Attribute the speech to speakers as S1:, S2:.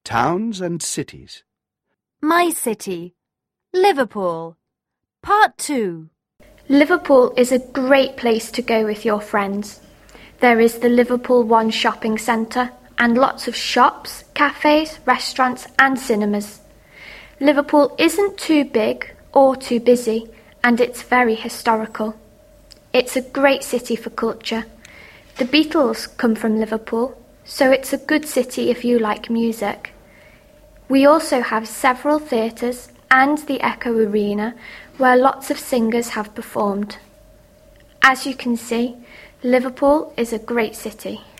S1: Towns and cities.
S2: My city, Liverpool. Part 2.
S3: Liverpool is a great place to go with your friends. There is the Liverpool One shopping centre and lots of shops, cafes, restaurants and cinemas. Liverpool isn't too big or too busy, and it's very historical. It's a great city for culture. The Beatles come from Liverpool, so it's a good city if you like music. We also have several theatres and the Echo Arena, where lots of singers have performed. As you can see, Liverpool is a great city.